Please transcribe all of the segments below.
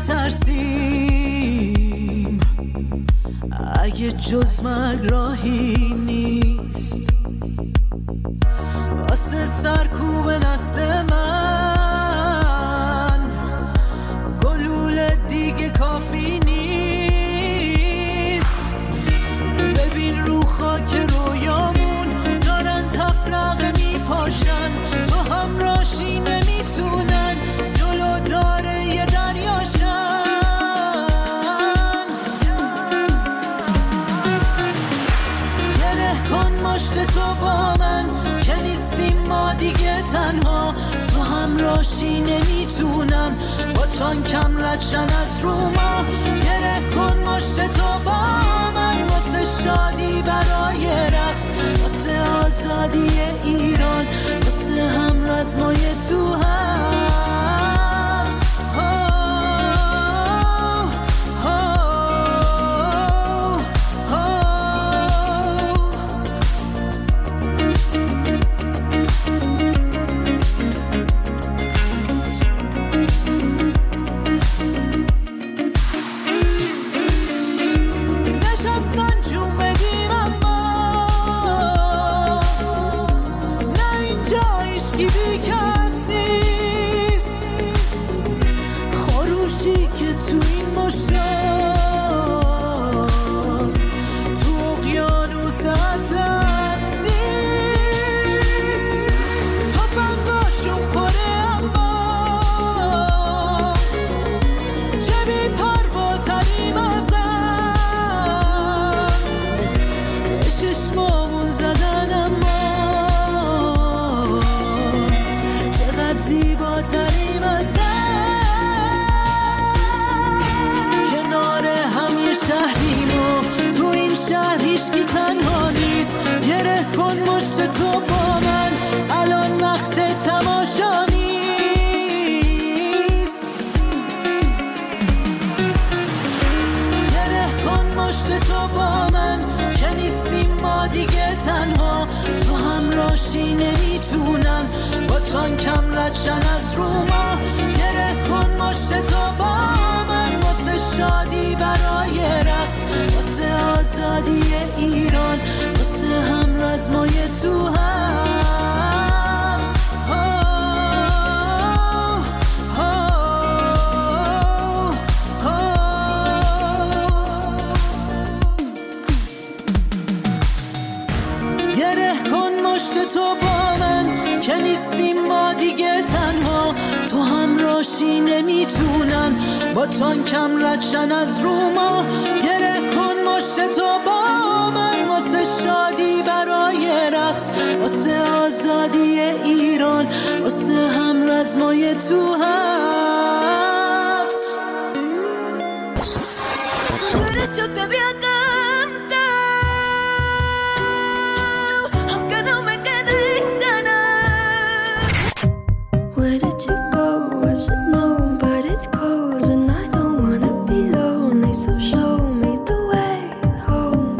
میترسیم اگه جز مرگ راهی نیست واسه سرکوب نسل من گلوله دیگه کافی نیست ببین رو خاک رویامون دارن تفرقه میپاشن تو همراشی نمیتونن جلو داره یه دریاشن گره کن مشت تو با من که نیستیم ما دیگه تنها تو همراشی نمیتونن با تانکم ردشن از رو ما گره کن مشت تو با من واسه شادی برای رقص واسه آزادی ایران واسه هم رزمای تو هست هیچکی تنها نیست گره کن مشت تو با من الان وقت تماشا نیست گره کن مشت تو با من که نیستیم ما دیگه تنها تو همراشی نمیتونن با تانکم ردشن از رو ما گره کن مشت تو با من واسه شادی برای رقص واسه آزادی ایران واسه هم رزمای تو هست گره کن مشت تو با من که نیستیم ما دیگه تنها تو همراشی نمیتونن با تانکم ردشن از رو ما گره کن مشت تو با من واسه شادی برای رقص واسه آزادی ایران واسه هم رزمای تو حبس Where did you go? I should know, but it's cold and I don't wanna be lonely, so show me the way home.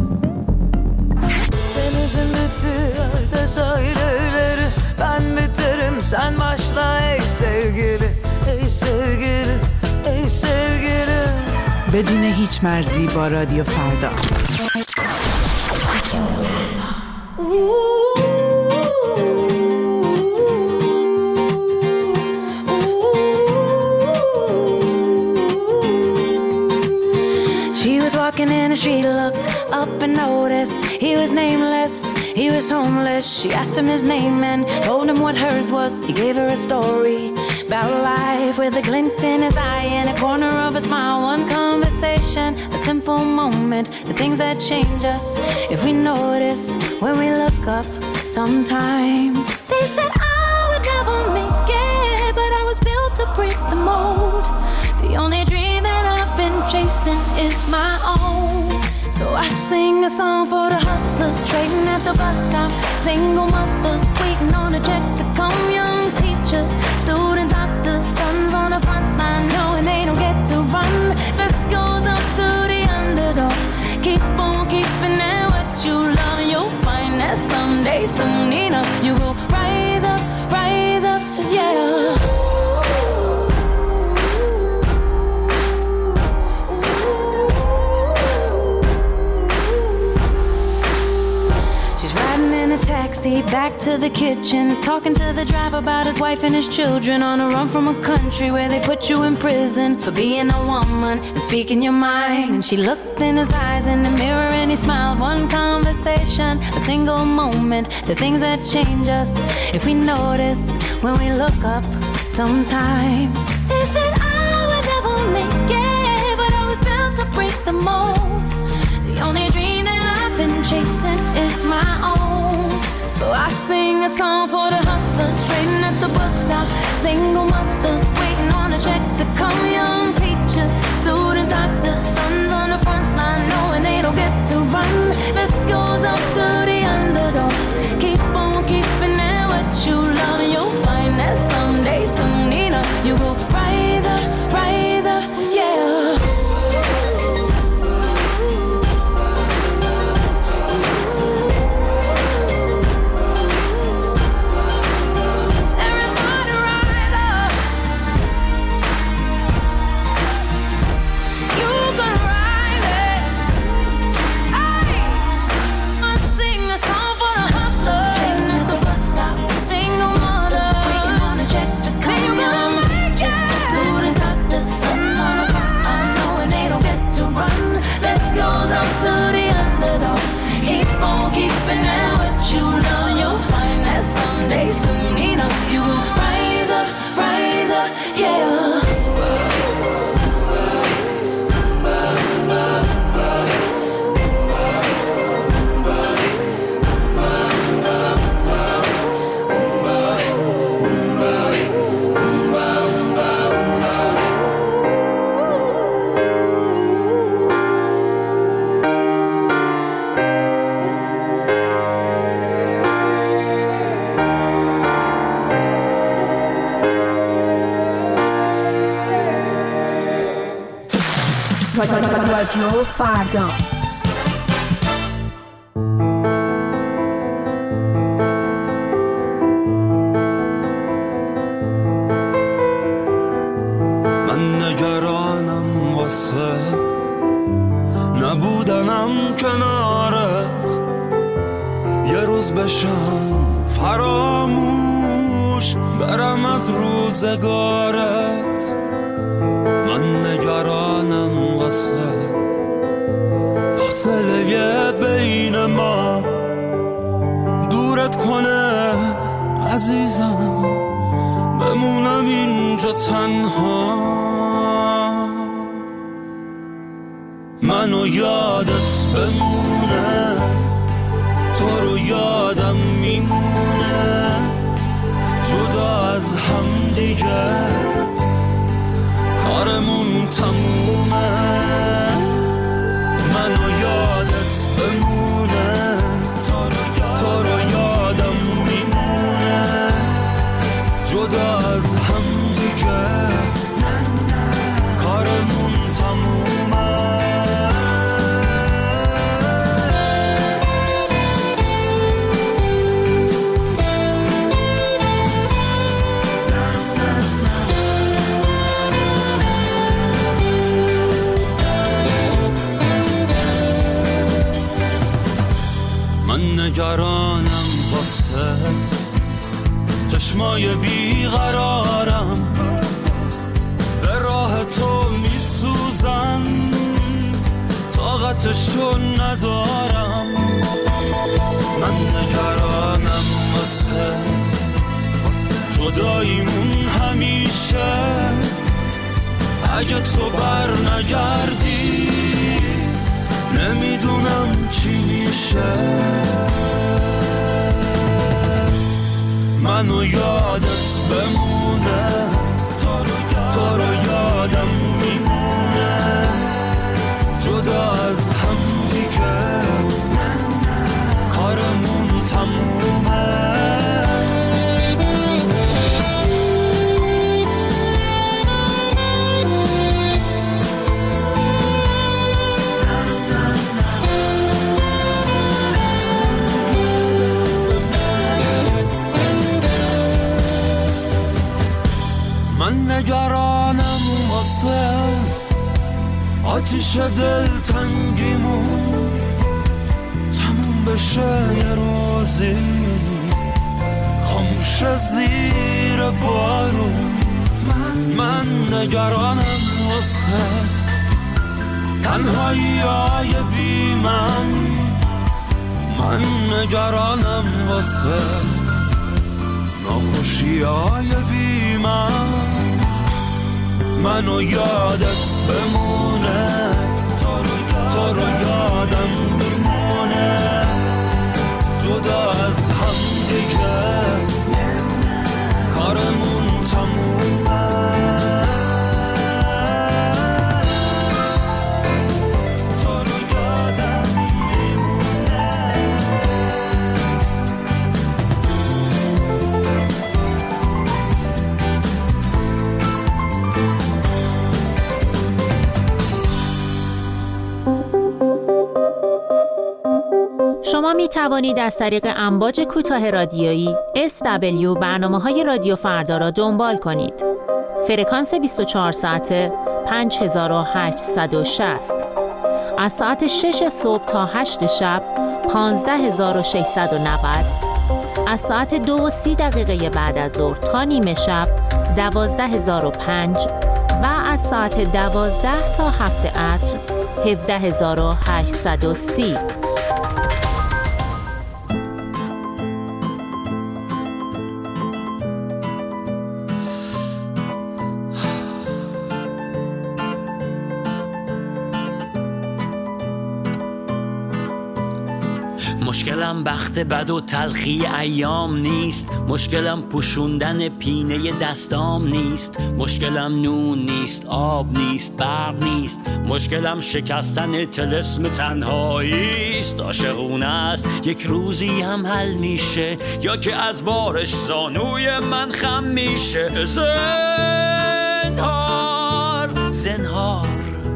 Denizin bittiği yerde sahilleri ben biterim sen başla ey sevgili, ey sevgili, ey sevgili. بدون هیچ مرزی با رادیو فردا. She was walking in the street, looked up and noticed he was nameless, he was homeless. She asked him his name and told him what hers was. He gave her a story about life with a glint in his eye and a corner of a smile. One conversation, a simple moment, the things that change us if we notice when we look up sometimes. They said I would never make it, but I was built to break the mold. The only dream that I've been chasing is my own. So I sing a song for the hustlers trading at the bus stop, single mothers waiting on a check to come, young teachers, student doctors, sons on the front line knowing they don't get to run. This goes up to the underdog. Keep on keeping at what you love and you'll find that someday, soon enough, you will rise up, yeah. back to the kitchen, talking to the driver about his wife and his children, on a run from a country where they put you in prison for being a woman and speaking your mind. And she looked in his eyes in the mirror and he smiled. One conversation, a single moment, the things that change us if we notice when we look up sometimes. They said I would never make it, but I was built to break the mold. The only dream that I've been chasing is my own. So I sing a song for the hustlers trading at the bus stop, single mothers waiting on a check to come, young teachers, student doctors, sons on the front line knowing they don't get to run. This goes up to the underdog. Keep on keeping it what you love, and you'll find that someday, soon enough, you will rise up, yeah. رادیو فردا. من نگرانم واسه نبودنم کنارت، یه روز بشم فراموش برم از روزگارت. من نگرانم واسه فاصله بین ما دورت کنه عزیزم، بمونم اینجا تنها. منو یادت بمونه، تو رو یادم میمونه، جدا از هم دیگه کارمون تمومه. منو یادت بمونه، تو رو یادم میمونه، جدا از هم دیگه کارمون تمومه. من نگرانم واسه چشمای بیقرارم، به راه تو میسوزم، طاقتشو ندارم. من نگرانم واسه جداییمون همیشه، اگه تو بر نگردی نمیدونم چی میشه. منو یادت بمونه، تو رو یادم میمونه، جدا از هم دیگه کارمون تمومه. من نگرانم واسه آتیش دلتنگیمون تموم بشه یه روزی، خاموش زیر بارون. من نگرانم واسه تنهایی های بی من نگرانم واسه ناخوشی های بی منو یادت بمونه، تو رو یادم بمونه، جدا از هم دیگه کارمون تمومه. شما می توانید از طریق امواج کوتاه رادیویی SW برنامه‌های رادیو فردا را دنبال کنید. فرکانس 24 ساعته 5860. از ساعت 6 صبح تا 8 شب 15690. از ساعت 2:30 بعد از ظهر تا نیمه شب 12005 و از ساعت 12 تا 7 عصر 17830. مشکلم بخت بد و تلخی ایام نیست، مشکلم پوشوندن پینه دستام نیست، مشکلم نون نیست، آب نیست، برق نیست، مشکلم شکستن طلسم تنهاییست. عاشقونه است یک روزی هم حل میشه، یا که از بارش زانوی من خم میشه. زنهار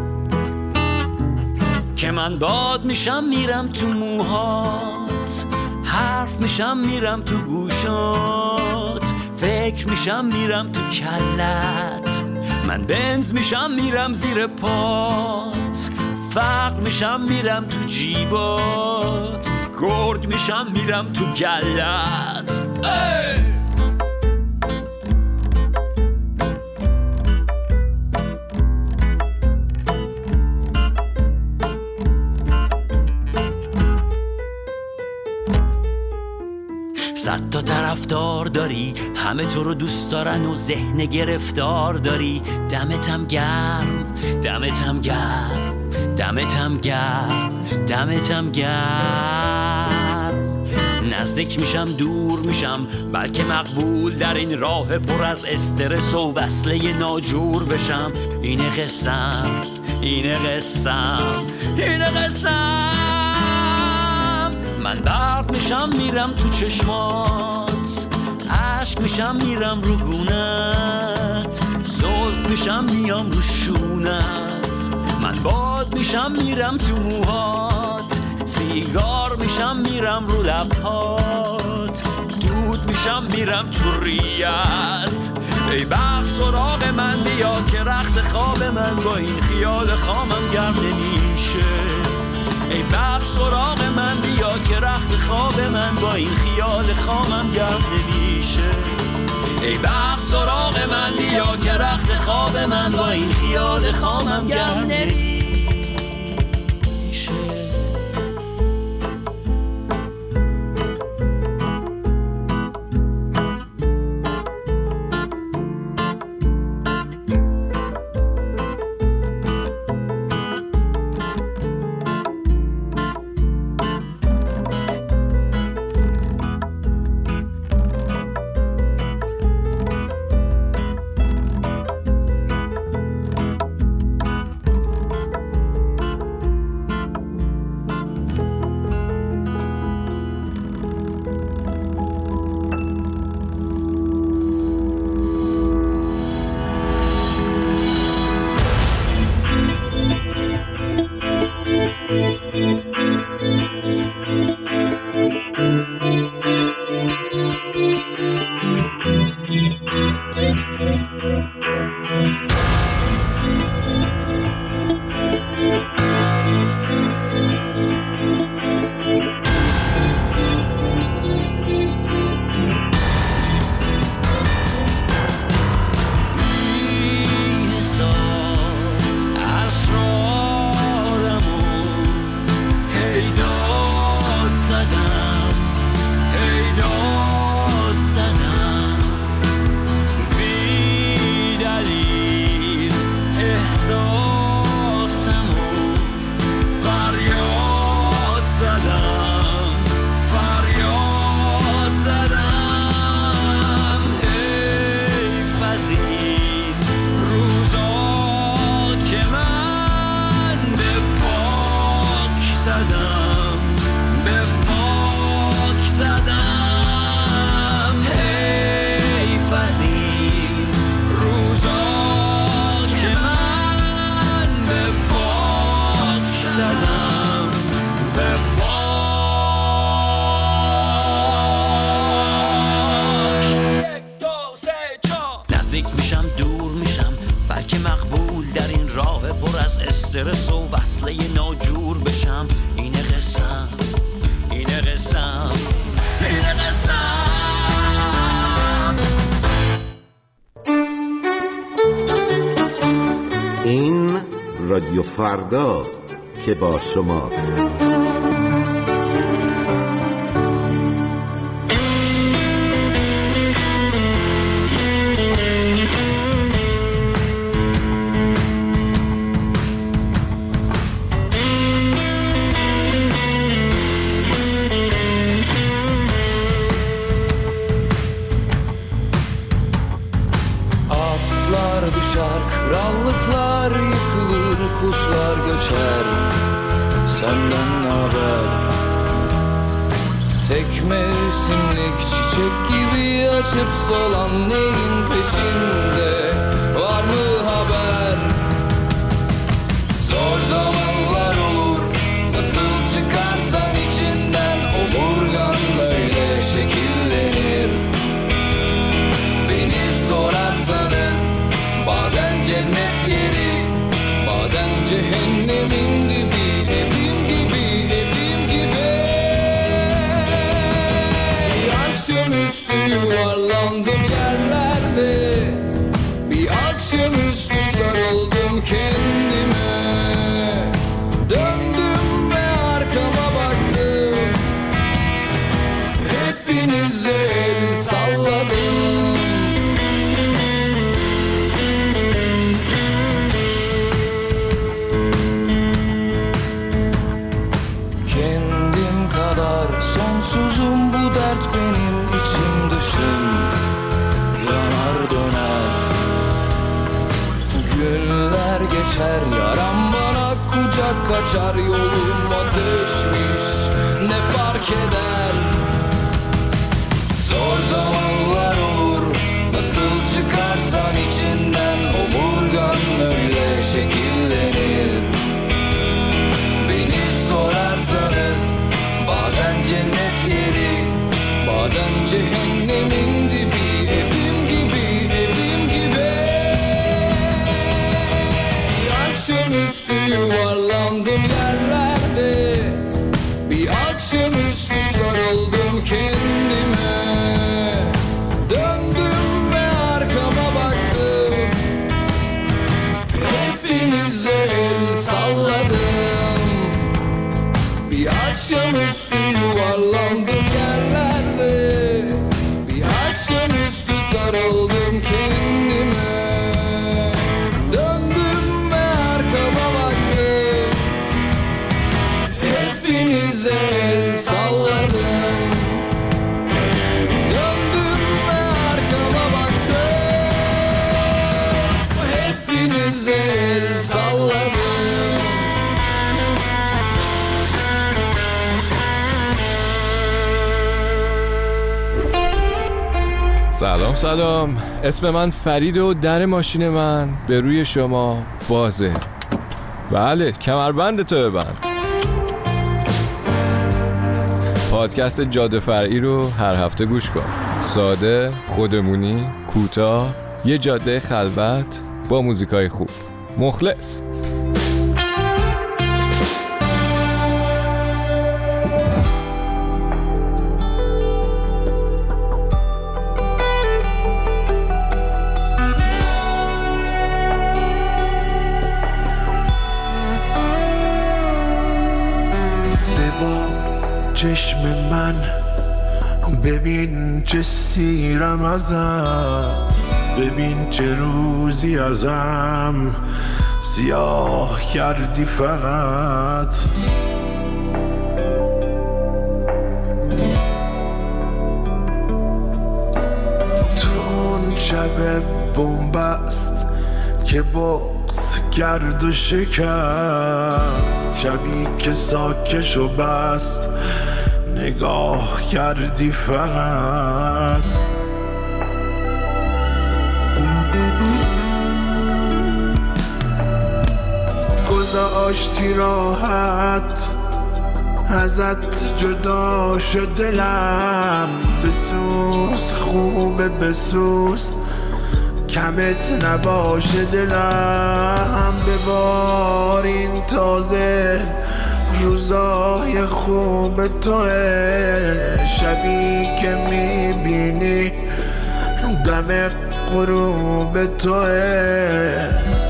که من باد میشم میرم تو موهات، حرف میشم میرم تو گوشات، فکر میشم میرم تو کلت، من بنز میشم میرم زیر پات، فقر میشم میرم تو جیبات، گرگ میشم میرم تو گلت. صد تا طرفدار داری، همه تو رو دوست دارن و ذهن گرفتار داری. دمتم گرم، دمتم گرم، دمتم گرم، دمتم گرم. نزدیک میشم دور میشم، بلکه مقبول در این راه پر از استرس و وصله ناجور بشم. اینه قسم، اینه قسم، اینه قسم. من برق میشم میرم تو چشمات، عشق میشم میرم رو گونت، زلف میشم میام رو شونت. من باد میشم میرم تو موهات، سیگار میشم میرم رو لبهات، دود میشم میرم تو ریت. ای بخت سراغ من بیا که رخت خواب من با این خیال خامم گرم نمیشه. ای بخت سراغ من بیا که رخت خواب من با این خیال خامم گرم نمیشه. ای بخت سراغ من بیا که رخت خواب من با این خیال خامم گرم نمیشه. از استرس و وصله ناجور بشم. اینه قسم، اینه قسم، اینه قسم. این رادیو فرداست که با شماست. Krallıklar yıkılır, kuşlar göçer. Senden haber? Tek mevsimlik çiçek gibi açıp solan neyin peşinde? Var mı haber? Zor zamanlar olur, nasıl çıkarsan içinden omurgan öyle şekillenir. Beni sorarsanız bazen cennet yeri, bazen cehennemin dibi, evim gibi, evim gibi. Bir akşamüstü yuvarlandım yerlerde, bir akşamüstü sarıldım kendime. Döndüm ve arkama baktım, hepinize el salladım. Sonsuzum bu dert benim içim dışım, yanar döner. Günler geçer, yaram bana kucak açar. Yolum ateşmiş, ne fark eder? Zor zamanlar olur, nasıl çıkarsan içinden omurgan öyle şekillenir. Beni sorarsanız bazen cennet yeri, bazen cehennemin dibi, evim gibi, evim gibi. Bir akşamüstü yuvarlandım yerlerde, bir akşamüstü sarıldım kendime. Döndüm ve arkama baktım, hepinize el salladım. Bir akşamüstü yuvarlandım yerlerde, bir akşamüstü sarıldım kendime. Döndüm ve arkama baktım, hepinize el salladım. Döndüm ve arkama baktım, hepinize el salladım. سلام سلام، اسم من فرید و در ماشین من به روی شما بازه. بله، کمربند تو ببند. پادکست جاده فرعی رو هر هفته گوش کن. ساده، خودمونی، کوتاه، یه جاده خلوت با موزیکای خوب. مخلص. چشم من ببین چه سیرم ازت، ببین چه روزی ازم سیاه کردی فقط. تو اون شب بنبست که بغض کرد و شکست، شبی که ساکش و بست نگاه کردی فقط. گذاشتی راحت ازت جدا شد دلم، بسوز خوبه بسوز کمت نباشه دلم ببار این تازه روزای خوب توه شبی که میبینی دم غروب توه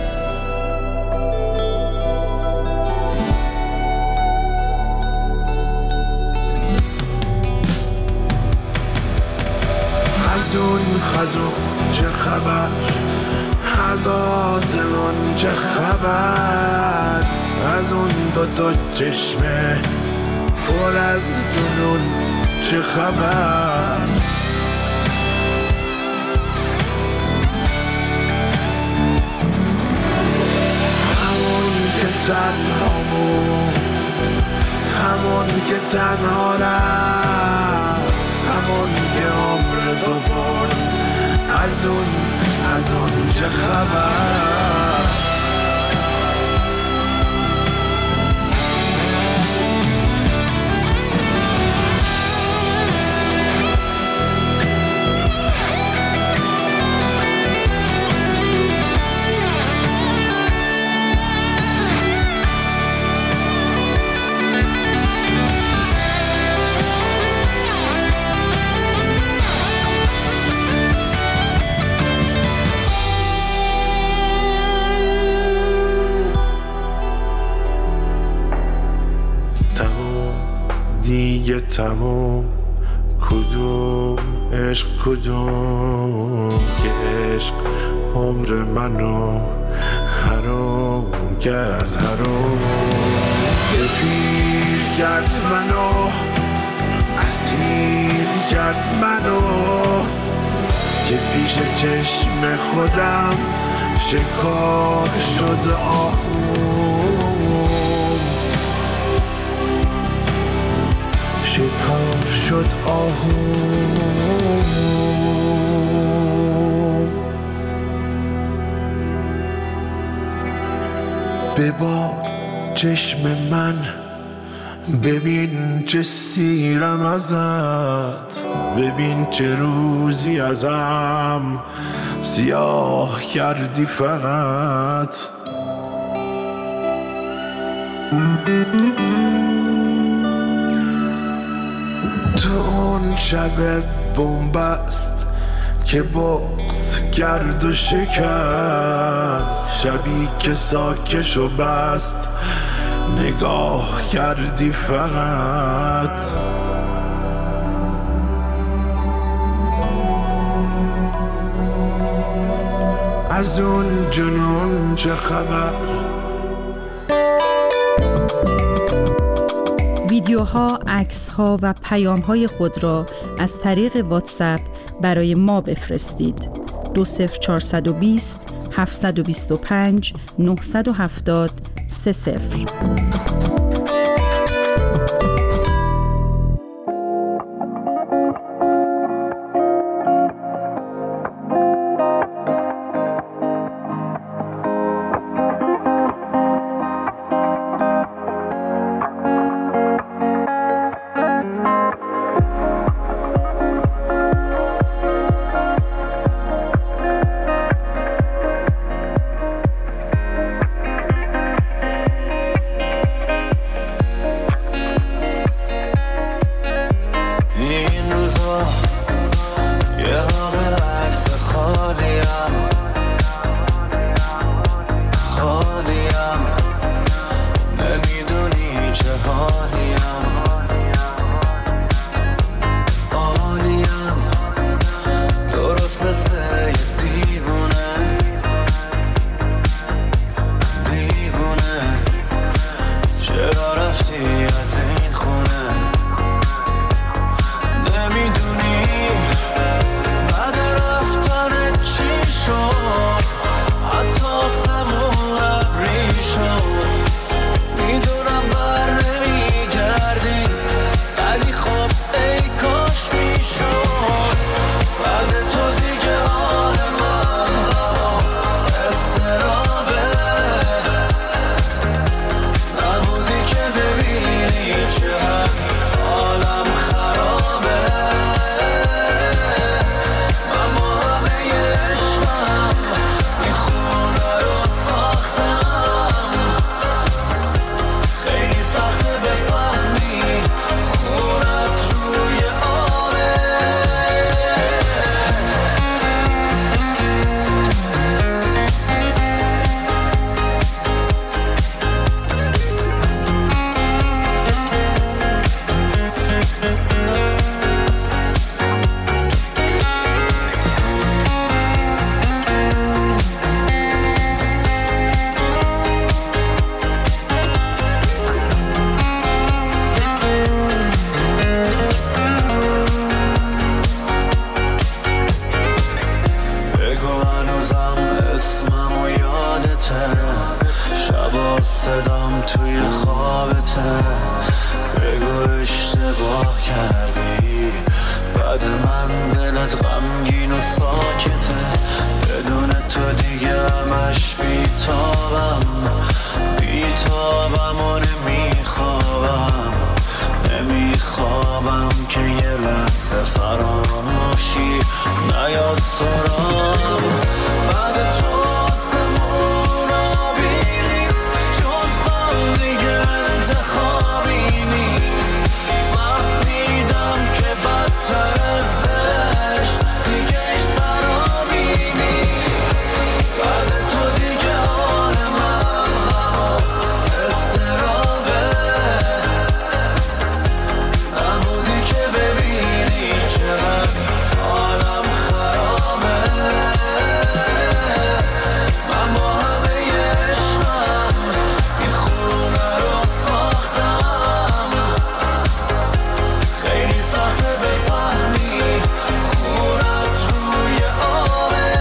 از اون خزون چه خبر از آسمان چه خبر از اون دوتا چشمه پر از جنون چه خبر همون که تنها بود همون که تنها رفت همون که عمر تو برد از اون چه خبر دیگه تموم کدوم عشق کدوم که عشق عمر منو حروم کرد حروم که پیر کرد منو اسیر کرد منو که پیش چشم خودم شکار شد شکار شد ببار چشم من ببین چه سیرم ازت ببین چه روزی ازم سیاه کردی فقط تو اون شب بنبست که بغض کرد و شکست شبی که ساکش و بست نگاه کردی فقط از اون جنون چه خبر ویدیوها، عکس‌ها و پیام‌های خود را از طریق واتساپ برای ما بفرستید. 20420 725 970 30. صدام توی خوابته، بگو اشتباه کردی. بعد من دلت غمگین و ساکته، بدون تو دیگه همش بیتابم و نمیخوابم که یه لحظه فراموشی نیاد سرام. بعد تو آسمون آبی نیست، جز غم دیگه انتخابی نیست. فهمیدم که بدتر از عشق دیگه سرابی نیست. بعد تو دیگه حال من همون استرابه، نبودی که ببینی چقدر حالم خرابه. من با همه عشقم این خونه رو ساختم، خیلی سخته بفهمی خونت روی آبه.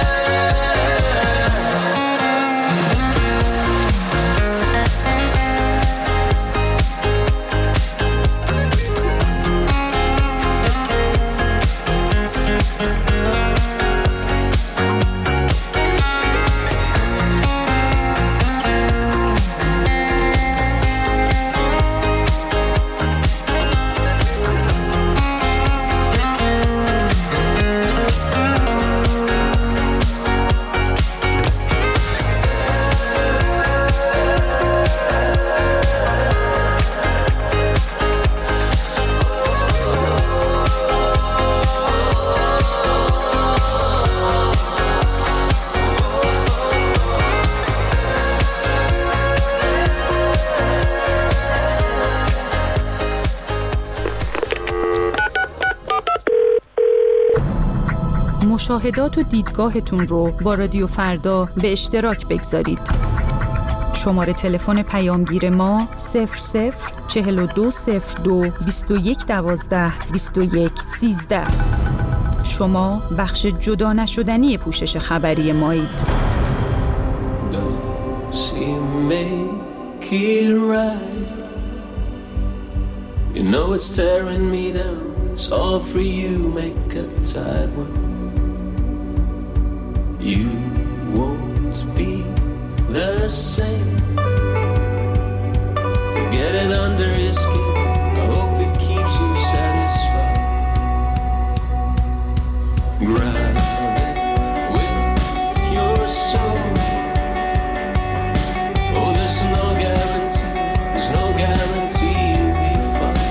مشاهدات و دیدگاهتون رو با رادیو فردا به اشتراک بگذارید. شماره تلفن پیامگیر ما 004202 2112 2113. شما بخش جدا نشدنی پوشش خبری مایید. You know it's tearing me down. It's all for you, make a tight one. You won't be the same. So get it under your skin. I hope it keeps you satisfied. Grab it with your soul. Oh, there's no guarantee. There's no guarantee you'll be fine.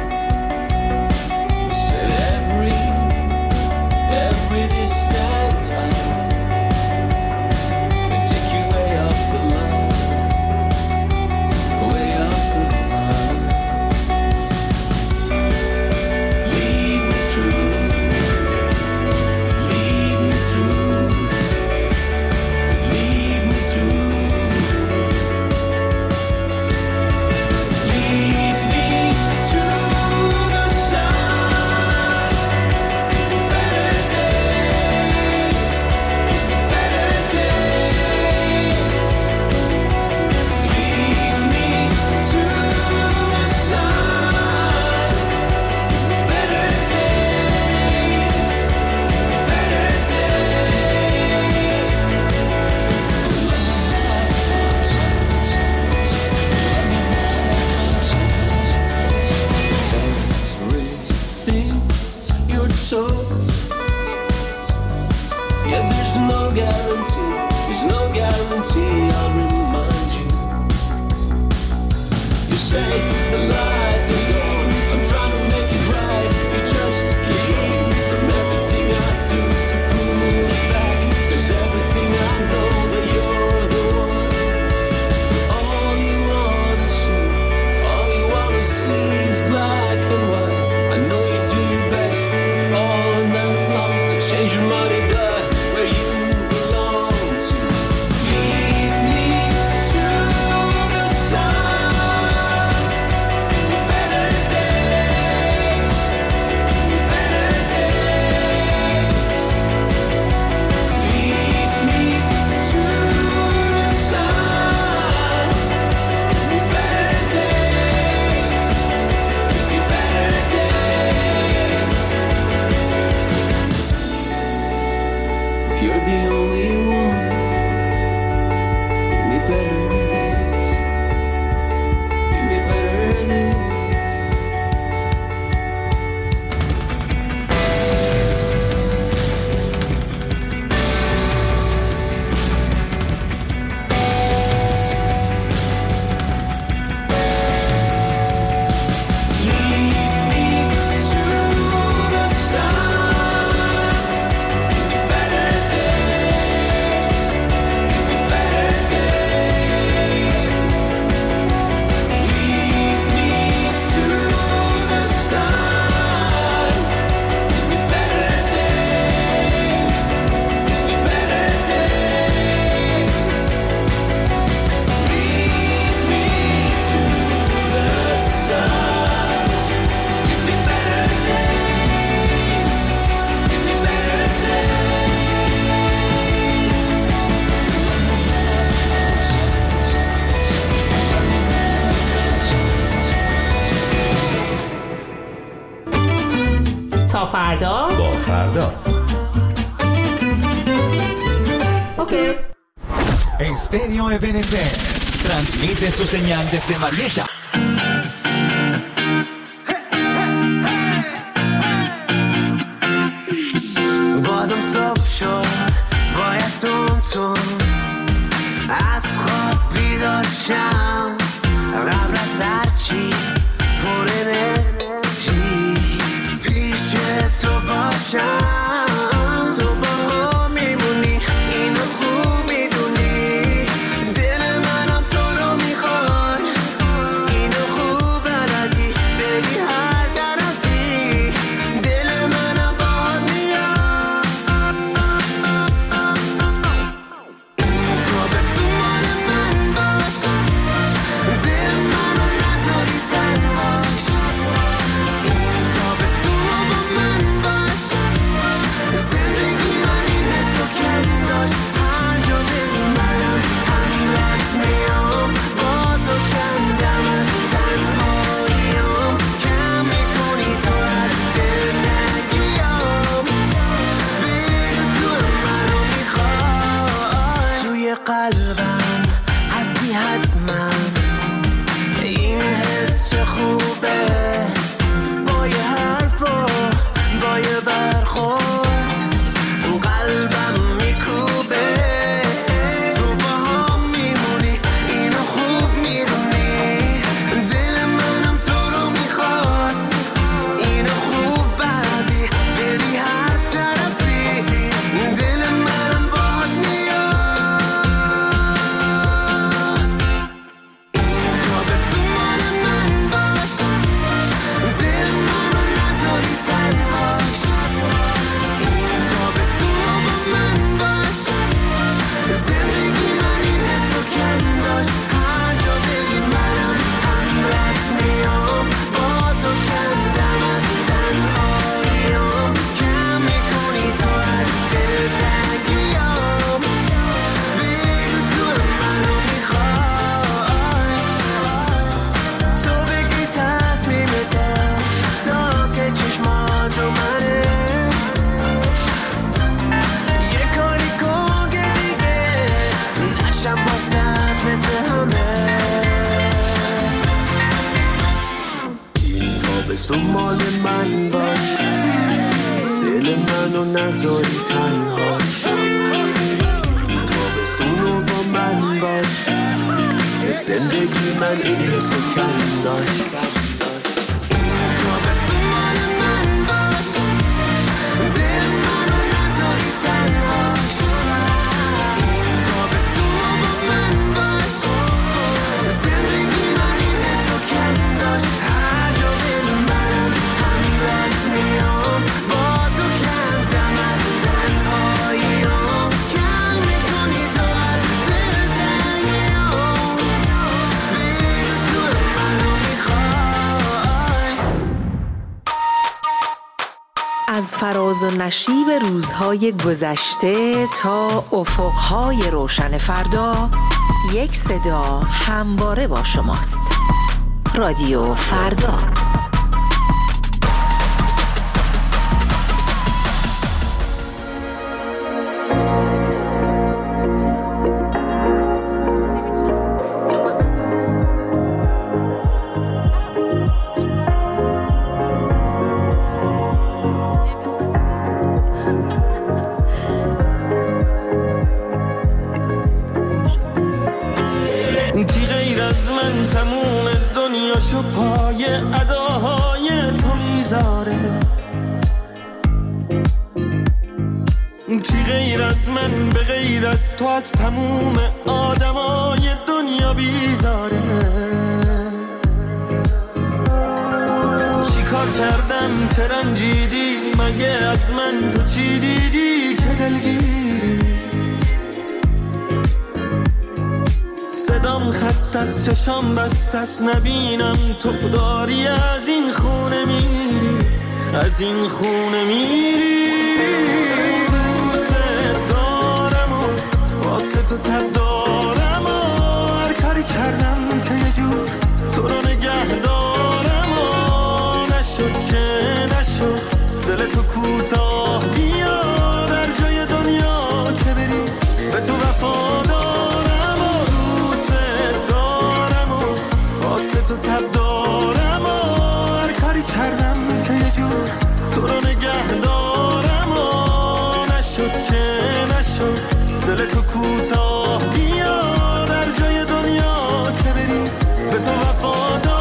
Said every distance I فردا با فردا. اوکی. Estéreo Ebenezer transmite su señal desde Marietta. بازم صبح شد باید تون از خواب بیدار شم قبل از هرچی پر انرژی پیش تو باشم تو با هم میمونی اینو خوب میدونی دل منم تو رو میخواد اینو خوب بلدی بری هر طرفی دل منم باهات میاد تو به سوال من باش دل منو نذاری تنهاش تو به سوال من باش زندگی من این حسو کم داشت هر جا بری منم همراهت میام با تو کندم از تنهاییام کم میکنی تو از دلتنگیام بگو تو منو میخوای توی قلبم هستی حتما این حس چه خوبه با یه حرف و با یه برخورد قلبم میکوبه تو با هم میمونی اینو خوب میدونی دل منم تو رو میخواد اینو خوب بلدی بری هر طرفی دل منم باهات میاد تو به سوال من باش دل منو نذاری تنهاش تو به سوال من باش زندگی من این حسو کم داشت هر جا بری منم همراهت میام با تو کندم از تنهاییام کم میکنی تو از دلتنگیام بگو تو منو میخوای تو بگی تصمیمته تا که چشمات رو منه یه کاری کن که دیگه نشم بازت مثل همه این تابستون مال من باش دل منو نذاری تنهاش این تابستون رو با من باش به زندگی من این حسو کم داشت تابستون مال من باش دل منو نذاری تنهاش تابستون رو با من باش زندگی من این حسو کم داشت هر جا بری منم همراهت میام با تو کندم از تنهاییام کم میکنی تو از دلتنگیام بگو تو منو میخوای از فراز و نشیب روزهای گذشته تا افقهای روشن فردا یک صدا همواره با شماست. رادیو فردا. کی غیر از من تموم دنیاشو پای اداهای تو میذاره کی غیر از من به غیر از تو از تموم آدمای دنیا بیزاره چی کار کردم که رنجیدی مگه از من تو چی دیدی که دلگیری صدام خست از چشام بست از نبینم تو داری از این خونه میری از این خونه میری دوست دارم و واسه تو تب دارم و هر کاری کردم که یه جور تو رو نگه دارم و نشد که نشد دل تو کو تو تب دارم و هر کاری کردم که یه جور تو رو نگه دارم و نشد که نشد دل تو کوتاه بیا در جای دنیا که بری به تو وفادارم.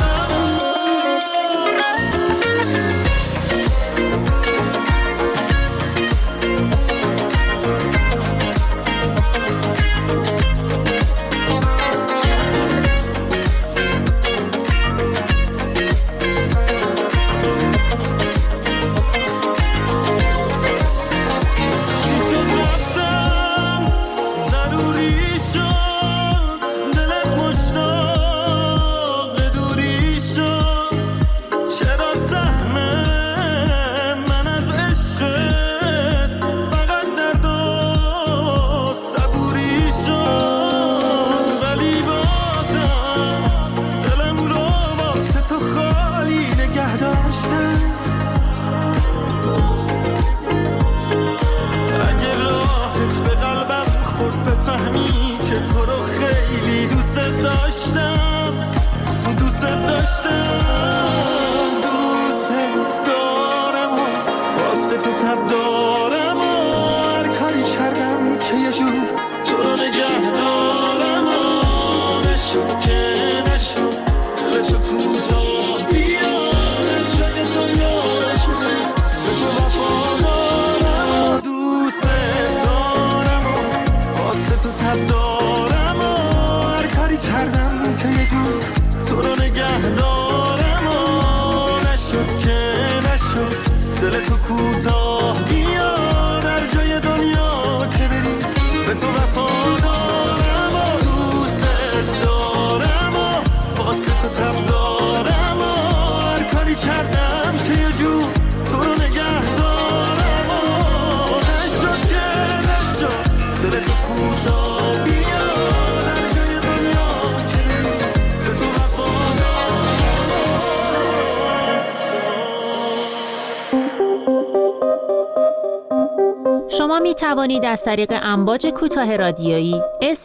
شما می توانید از طریق امواج کوتاه رادیویی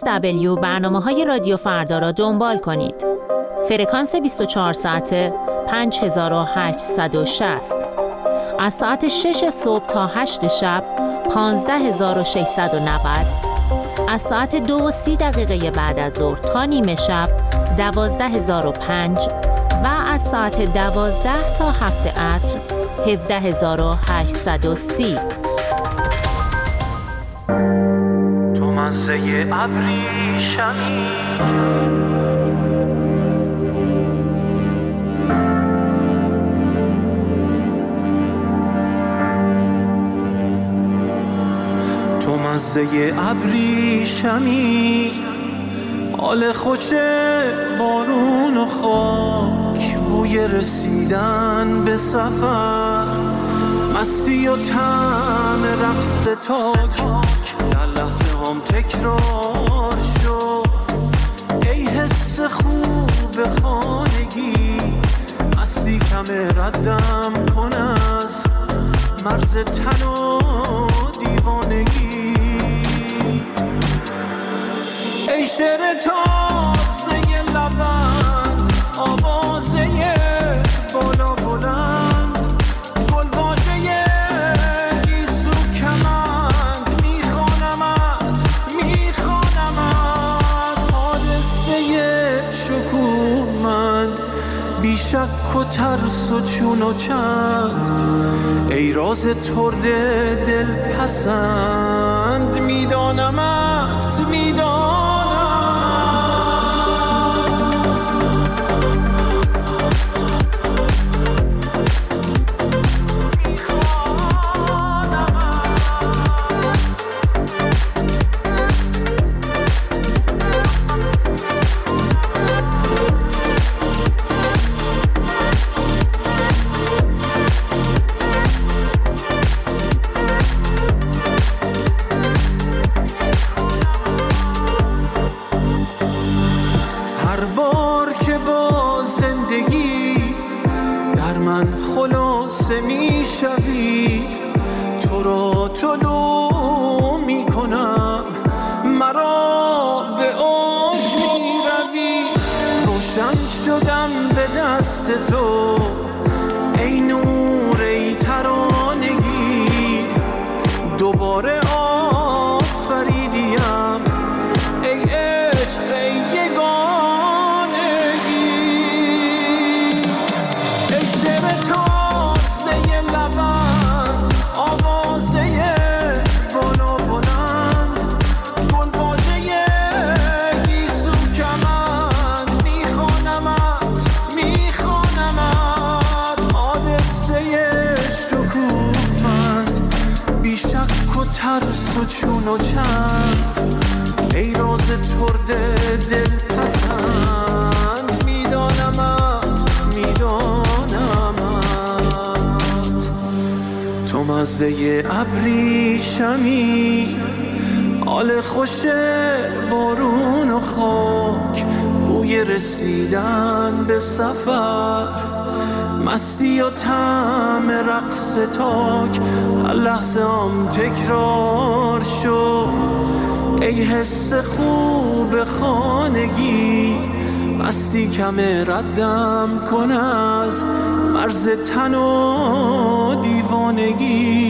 SW برنامه‌های رادیو فردا را دنبال کنید. فرکانس 24 ساعته 5860. از ساعت 6 صبح تا 8 شب 15690. از ساعت 2:30 بعد از ظهر تا نیمه شب 12005 و از ساعت 12 تا 7 عصر 17830. تو مزه ابریشمی تو مزه ابریشمی حال خوش بارون و خاک بوی رسیدن به سفر مستی و طعم رقص تاک در لحظه هم تکرار شد ای حس خوب خانگی مستی کم ردم کن از مرز تن و دیوانگی ای شعر تازه لبند آوازه بالا بلند گلواژه گیسو کمند میخوانمت حادثه شکوهمند بیشک و ترس و چون و چند ای راز ترد دل پسند میدانمت خلاصه میشوی تو را طلوع میکنم مرا به اوج میروی روشن روشن شدم به دست تو، ای نور ای ترانگی، دوباره آفریدیم ای عشق ای یگانگی. ای شعر تازه لبند، آوازه بالا بلند، گلواژه گیسو کمند، میخوانمت حادثه شکوفند، بی شک و ترس و چون و چند، ای راز ترد دل پسند، میدانمت تو مزه ابریشمی، حال خوش بارون و خاک، بوی رسیدن به سفر، مستی و طعم رقص تاک، هر لحظه هم تکرار شد، ای حس خوب خانگی، مستی کم ردم کن از مرز تن و دیوانگی.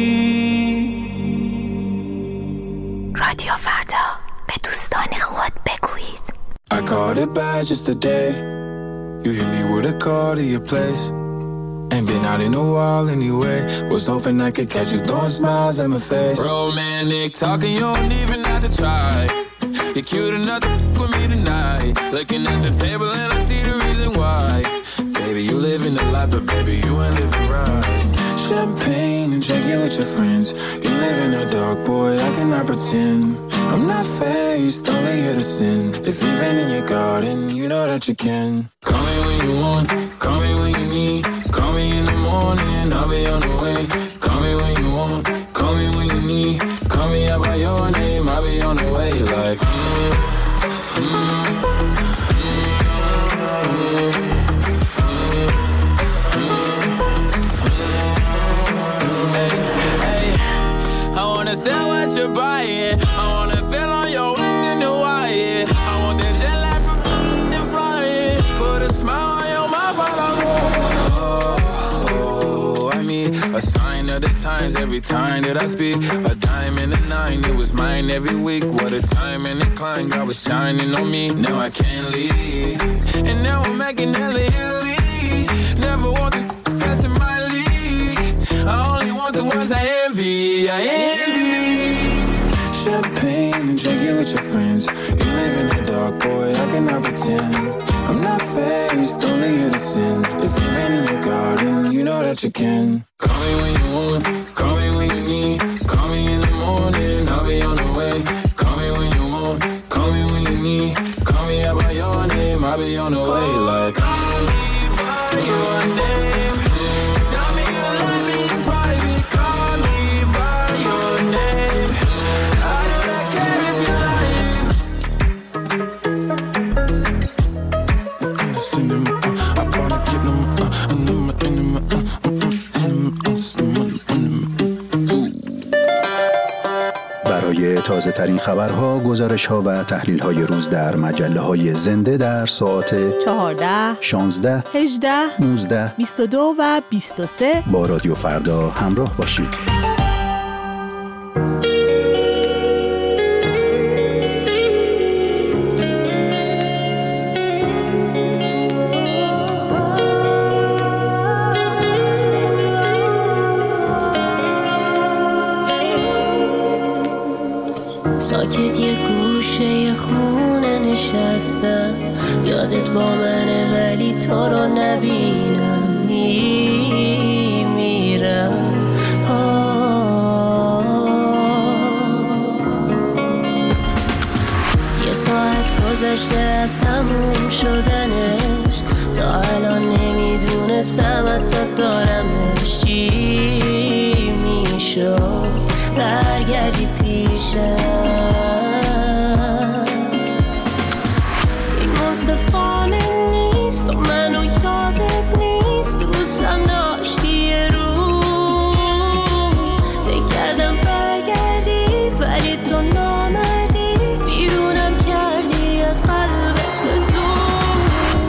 رادیو فردا، به دوستان خود بگویید. I caught it bad just today. You hit me with a call to your place. Ain't been out in a while anyway. Was hoping I could catch you throwing smiles at my face. Romantic talking, you don't even have to try. You're cute enough to with me tonight. Looking at the table and I see the reason why. Baby, you living the life, but baby, you ain't living right. Champagne and drinking with your friends. You live in the dark, boy, I cannot pretend. I'm not faced, only here to sin. If you've been in your garden, you know that you can. Call me when you want, call me when you need. Call me in the morning, I'll be on the way. Call me when you want, call me when you need. Call me out by your name, I'll be on the way. Like, I wanna sell what you're buying. I wanna feel on your in Hawaii. I want that jet lag from and flying. Put a smile on your mouth while I'm I mean, a sign of the times every time that I speak. A dime and a nine, it was mine every week. What a time and a climb, God was shining on me. Now I can't leave, and now I'm making hella Italy. Never want the best in my league. I only want the ones I envy. I envy. Champagne and drinking with your friends. You live in the dark, boy, I cannot pretend. I'm not faced, only here to sin. If you've been in your garden, you know that you can. Call me when you want, call me when you need. Call me in the morning, I'll be on the way. Call me when you want, call me when you need. Call me out by your name, I'll be on the way. Like, call me by your name. Tell me you love me in private. Call me by your name. I do not care if you're lying. برای تازه ترین خبرها، گزارش ها و تحلیل های روز در مجله های زنده در ساعت 14 16 18 19 22 و 23 با رادیو فردا همراه باشید. ساکت یه گوشه خونه نشستم، یادت با منه ولی تو رو نبینم، میمیرم. یه ساعت گذشته از تموم شدنش، تا الان نمیدونستم حتی دارمش. چی میشد برگردی پیشم؟ این منصفانه نیست و منو یادت نیست، دوستم داشتی یه روز بگردم برگردی، ولی تو نامردی، بیرونم کردی از قلبت به زور.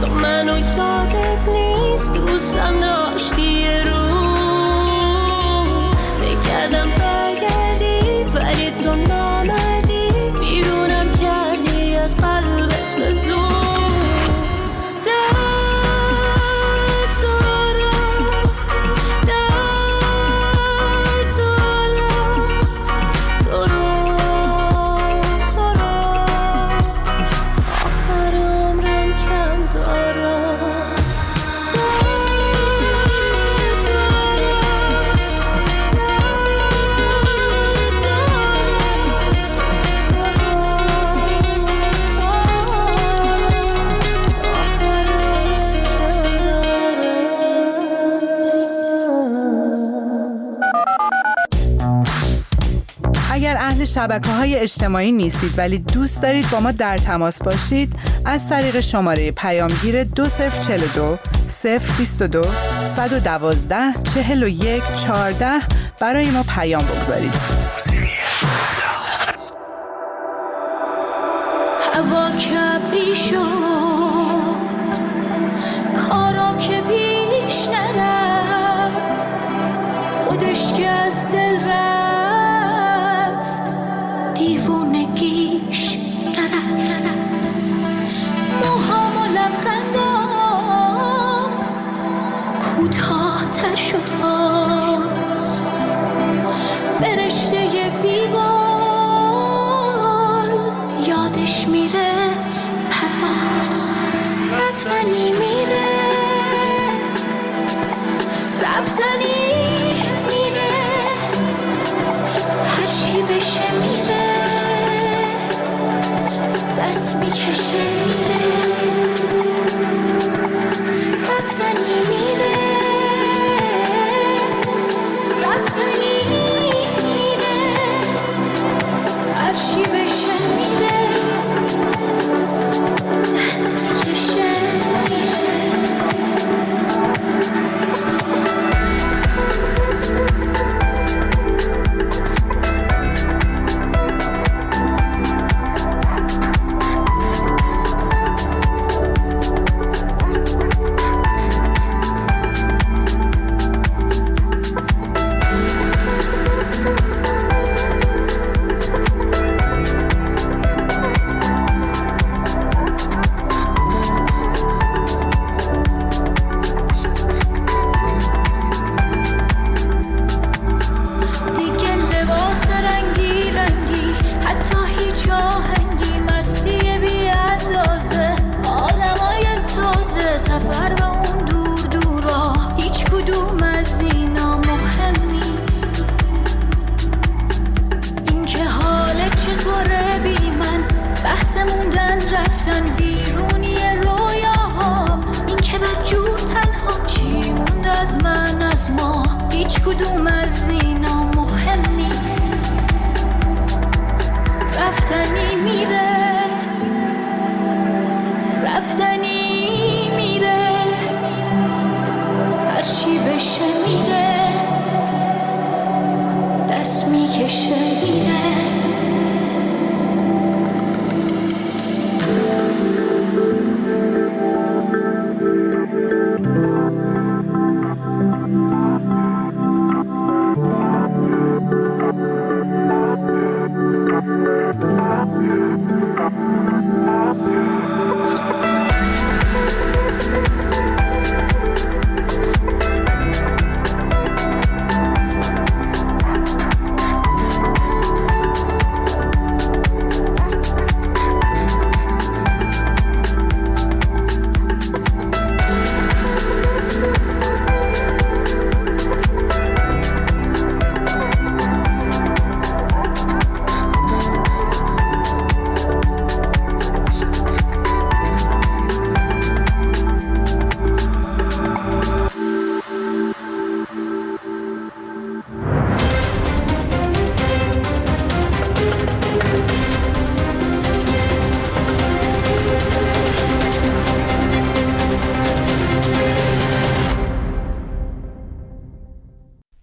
نیست و منو یادت نیست دوستم داشتی یه روز بگردم برگردی ولی تو نامردی بیرونم کردی از قلبت به زور اهل شبکه‌های اجتماعی نیستید ولی دوست دارید با ما در تماس باشید، از طریق شماره پیامگیر 2042 022 112 41 14 برای ما پیام بگذارید. هوا کبری شد کارا که پیش نرفت خودش که از دل رفت دیوونگیش نرفت موهام و لبخندام کوتاه تر شد باز فرشته بیبال یادش میره پرواز رفتنی میره رفتنی میره هرچی بشه میره دست میکشه میره رفتنی میره رفتنی میره هرچی بشه میره دست میکشه میره هیچ کدوم